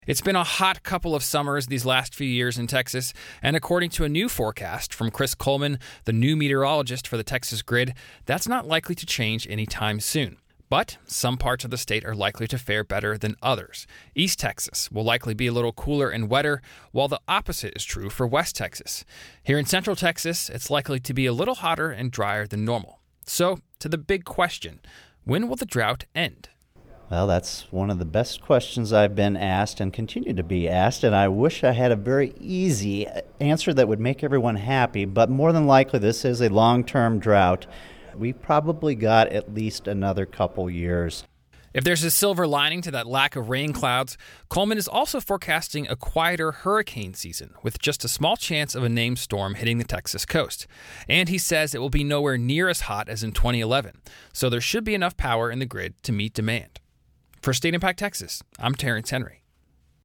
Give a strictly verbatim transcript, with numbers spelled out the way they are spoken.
It's been a hot couple of summers these last few years in Texas, and according to a new forecast from Chris Coleman, the new meteorologist for the Texas Grid, that's not likely to change anytime soon. But some parts of the state are likely to fare better than others. East Texas will likely be a little cooler and wetter, while the opposite is true for West Texas. Here in Central Texas, it's likely to be a little hotter and drier than normal. So, to the big question, when will the drought end? Well, that's one of the best questions I've been asked and continue to be asked, and I wish I had a very easy answer that would make everyone happy, but more than likely this is a long-term drought. We probably got at least another couple years. If there's a silver lining to that lack of rain clouds, Coleman is also forecasting a quieter hurricane season with just a small chance of a named storm hitting the Texas coast. And he says it will be nowhere near as hot as in twenty eleven, so there should be enough power in the grid to meet demand. For State Impact Texas, I'm Terrence Henry.